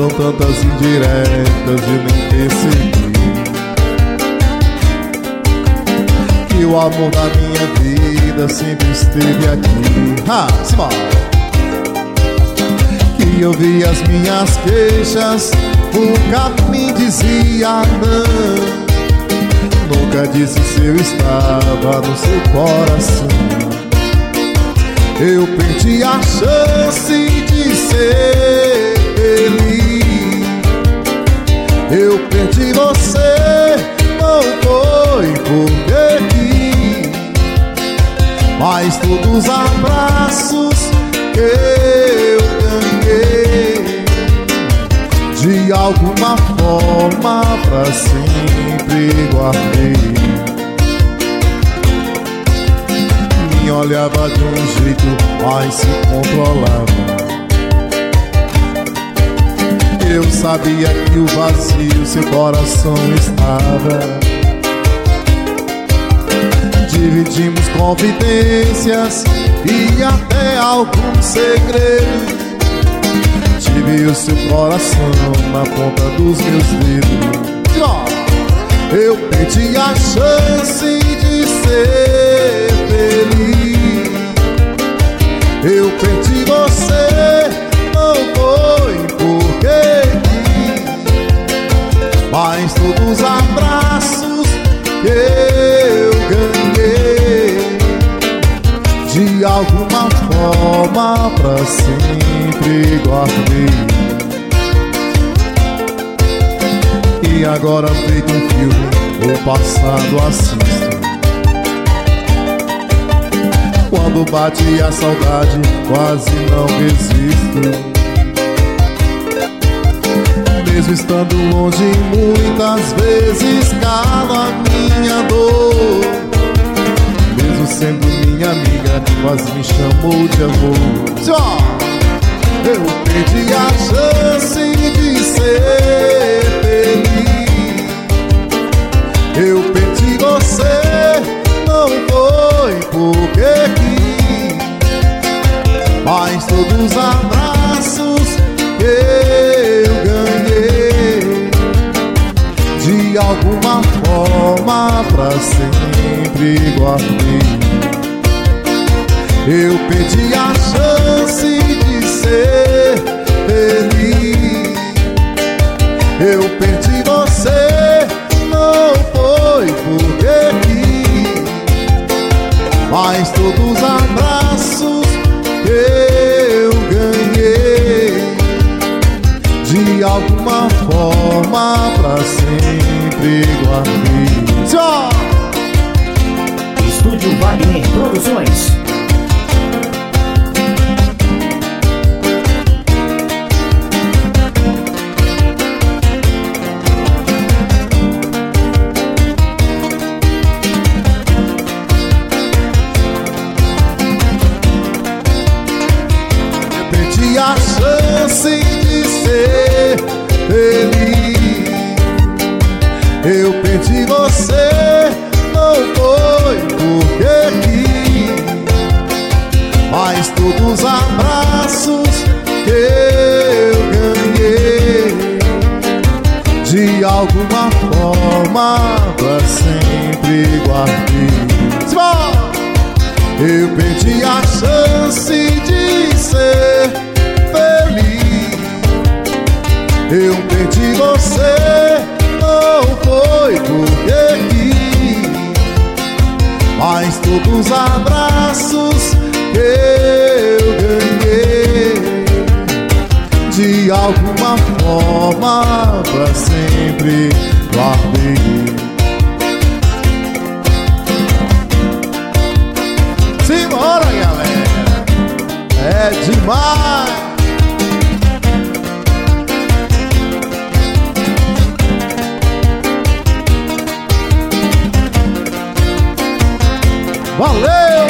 Foram tantas indiretas e nem percebi que o amor da minha vida sempre esteve aqui. Simbora! Que eu vi as minhas queixas, nunca me dizia não. Nunca disse se eu estava no seu coração. Eu perdi a chance de ser feliz. Eu perdi você, não foi porque quis, mas todos os abraços que eu ganhei, de alguma forma pra sempre guardei. Me olhava de um jeito, mas se controlava. Eu sabia que o vazio seu coração estava. Dividimos confidências e até alguns segredos. Tive o seu coração na ponta dos meus dedos. Eu perdi a chance de ser feliz. Eu perdi você, não foi porque quis, mas todos os abraços que eu ganhei, de alguma forma pra sempre guardei. E agora feito um filme, o passado assisto. Quando bate a saudade, quase não resisto. Mesmo estando longe, muitas vezes cala a minha dor. Mesmo sendo minha amiga, quase me chamou de amor. Eu perdi a chance de ser feliz. Eu perdi você, não foi porque quis, mas todos os abraços que eu ganhei, de alguma forma pra sempre guardei. Eu perdi a chance de ser feliz. Eu perdi você, não foi porque quis, mas todos os abraços que eu ganhei, de alguma forma pra sempre guardei. Tchau! Estúdio Wagner Produções. A chance de ser feliz. Eu perdi você, não foi porque quis, mas todos os abraços que eu ganhei, de alguma forma pra sempre guardei. Eu perdi a chance de ser feliz. Eu perdi você, não foi porque quis, mas todos os abraços que eu ganhei, de alguma forma pra sempre guardei. Simbora, galera! É demais! Valeu!